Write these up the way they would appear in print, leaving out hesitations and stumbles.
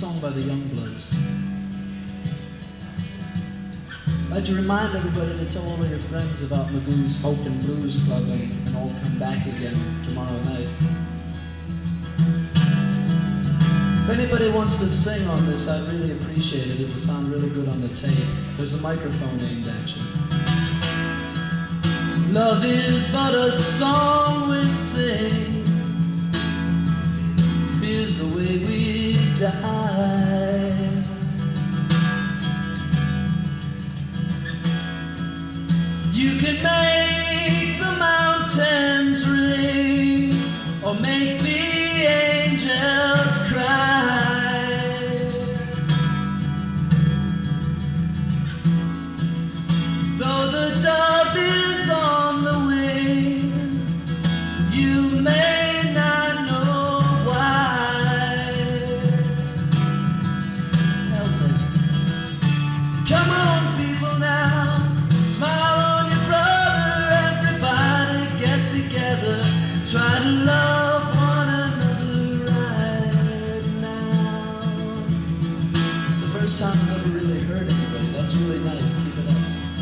song by the Youngbloods. I'd like to remind everybody to tell all of your friends about Magoo's Folk and Blues Club and all come back again tomorrow night. If anybody wants to sing on this, I'd really appreciate it. It'll sound really good on the tape. There's a microphone aimed at you. Love is but a song we sing. Fear's the way we die. You can make the mountains ring or make the angels cry. Though the dove is on the wing, you may not know why. Help me. Come on, people, now. Smile on your brother. Everybody get together. Try to love one another right now. It's the first time I've ever really heard anybody. That's really nice. Keep it up.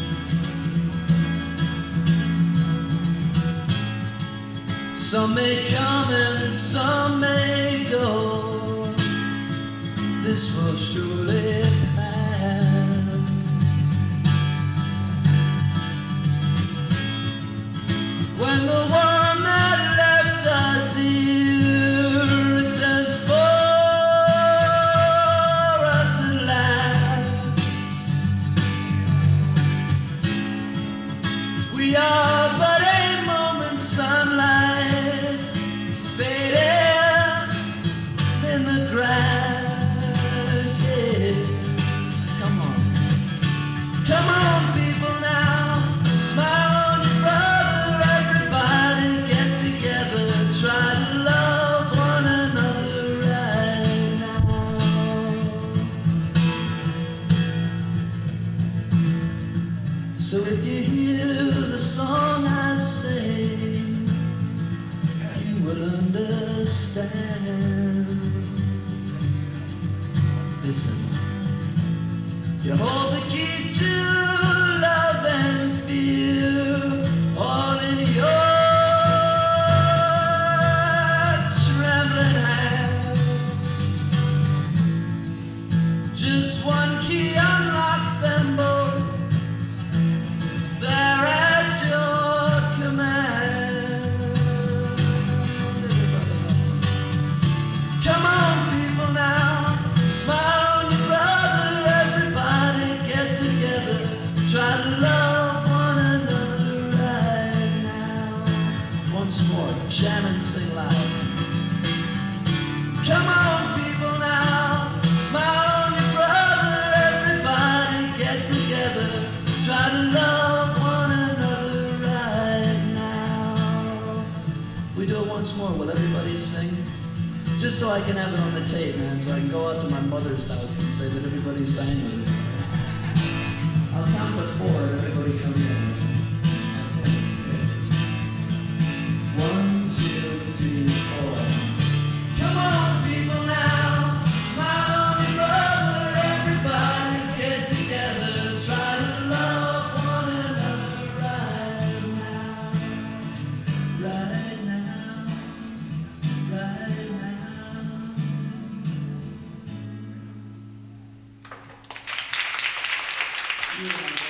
Some may come and some may go. This will surely pass. When the one that left us here returns for us at last, we are but a moment's sunlight fading in the grass. Yeah. Come on, come on, people, now. Smile on your brother. Everybody get together. Try to love one another right now. So if you hear the song I sing, you will understand. Listen, you hold the key to love and fear, all in your trembling hand. Just one key unlocks them both. It's there at your command. Come on, people, now. Smile on your brother. Everybody get together. Try to love one another right now. Once more, Shannon, sing loud. Come on, people, now. Smile on your brother. Everybody get together. Try to love one another right now. We do it once more. Will everybody sing? Just so I can have it on the tape, man, so I can go out to my mother's house and say that everybody sang with it. I'll count to 4 and everybody come in. 1, 2, 3, 4. Come on, people, now. Smile on your brother. Everybody get together. Try to love one another right now. Right now. Right now. Yeah.